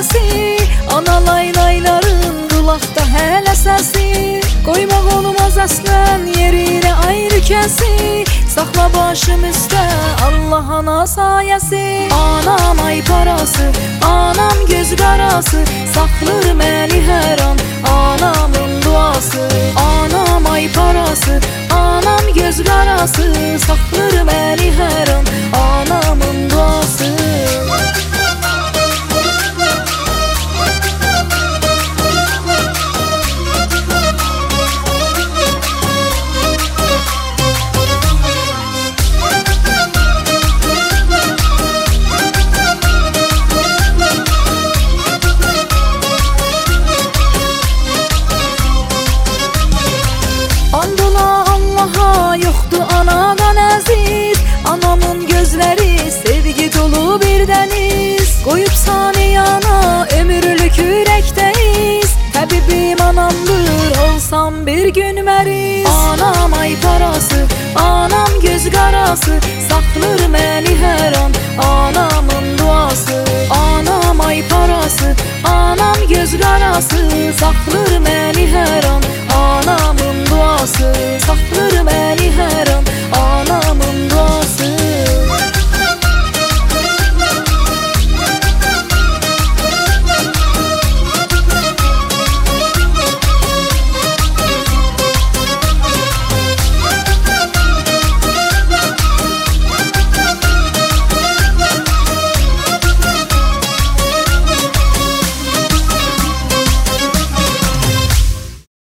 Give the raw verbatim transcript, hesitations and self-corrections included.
nəfəsi, ana laylayların qulaqda hələ səsi. Qoymaq olmaz əslən yerinə ayrı kəsi, saxla başım üstə Allah ana sayəsi. Anam ay parası, anam göz qarası, saxlır məni hər an anamın duası. Anam ay parası, anam göz qarası, saxlır məni hər an anamın duası. Yoxdur anadan əziz, anamın gözləri sevgi dolu bir dəniz. Qoyub saniyana ömürlük ürəkdəyiz, təbibim anamdır olsam bir gün məriz. Anam ay parası, anam göz qarası, saxlır məni hər an anamın duası. Anam ay parası, anam göz qarası, saxlır məni hər an anamın duası. Saxlır